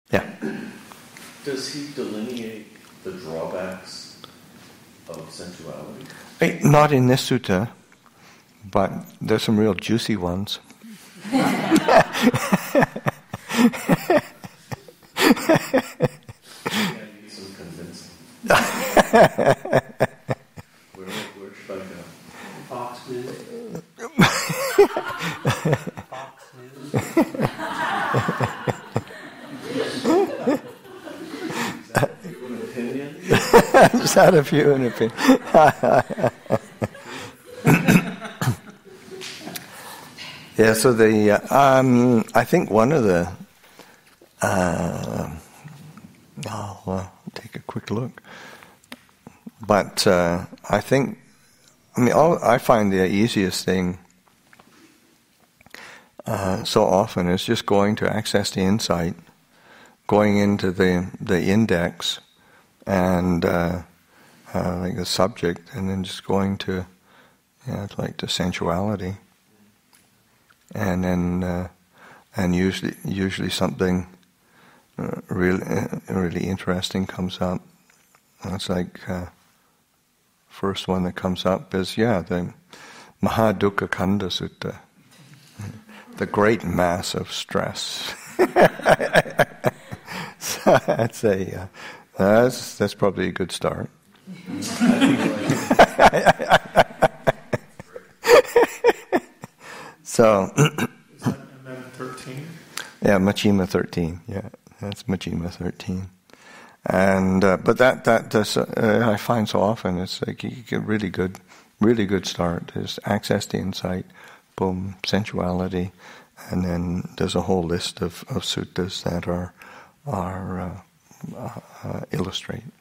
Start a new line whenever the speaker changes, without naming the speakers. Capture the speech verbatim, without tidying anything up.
Yeah.
Does he delineate the drawbacks of sensuality?
Hey, not in this sutta, but there's some real juicy ones.
Some convincing. where, where should I go?
Fox News. Fox News.
An opinion?
Just had a few an opinion. Yeah, so the uh, um, I think one of the uh, I'll uh, take a quick look, but uh, I think I mean all, I find the easiest thing uh, so often is just going to access the insight, going into the the index and uh, uh, like the subject, and then just going to you know, like to sensuality. And then, uh, and usually, usually something uh, really, uh, really interesting comes up. And it's like uh, first one that comes up is yeah the Mahadukkha Kanda Sutta, the great mass of stress. So that's a uh, that's that's probably a good start. So,
Is that and then thirteen?
Yeah, Majjhima thirteen. Yeah, that's Majjhima thirteen. And uh, but that that does, uh, I find so often it's like you get really good, really good start. There's access to insight, boom, sensuality, and then there's a whole list of, of suttas that are are uh, uh, illustrate.